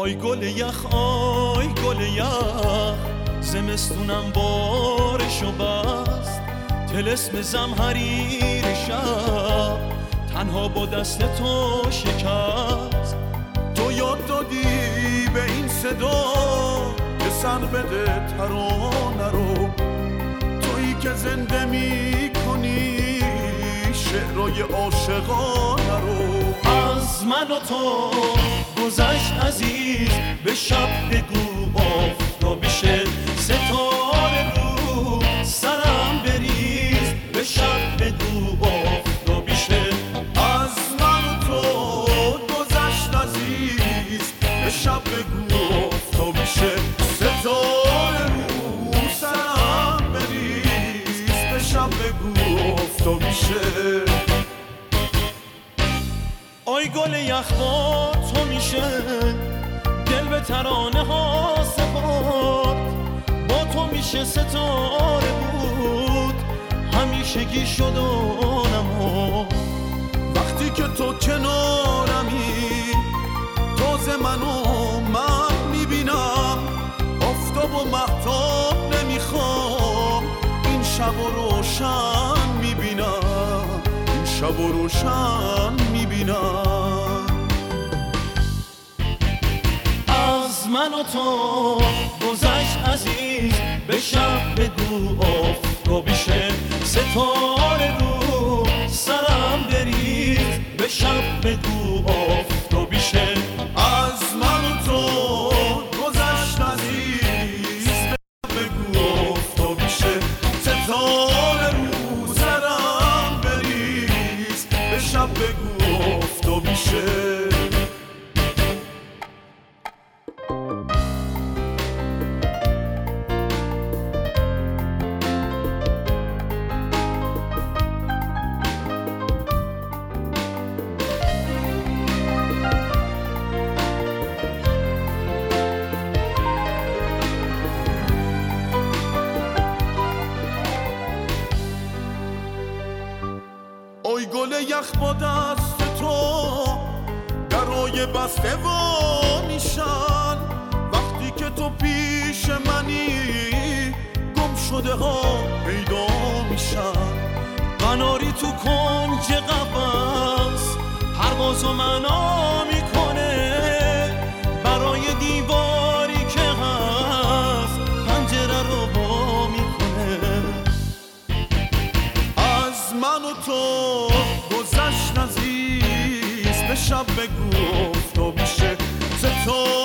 آی گل یخ آی گل یخ، زمستونم بارشو بست، طلسم زمهریر شب تنها با دست تو شکست. تو یاد دادی به این صدا که سر بده ترانه رو، تویی که زنده می کنی شعرهای عاشقانه رو. از من و تو گذشت عزیز، به شب بگو آفتابی شه، ستاره رو سرم بریز، به شب بگو آفتابی شه. از من و تو گذشت عزیز، به شب بگو آفتابی شه، ستاره رو سرم بریز، به شب بگو آفتابی شه. آی گل یخ با تو میشه دل به ترانه ها سپرد، با تو میشه ستاره بود همیشگی شد و نمرد. وقتی که تو کنارمی تازه من میبینم، آفتاب و مهتاب نمیخوام، این شب و روشن میبینم، این شب و روشن میبینم. از من و تو گذشت عزیز، به شب بگو آفتابی شه، ستاره رو سرم بریز، به شب بگو آفتابی شه. از من و تو گذشت عزیز، به شب بگو آفتابی شه، ستاره رو سرم بریز، به شب بگو آفتابی شه. آی گل یخ با دست تو درای بسته وا میشن، وقتی که تو پیش منی گم شده ها پیدا میشن. قناری تو کنج قفس پروازو معنا میکنه، برای دیواری که هست پنجره رو وا میکنه. از من و تو گذشت عزیز، به شب بگو آفتابی شه، ستاره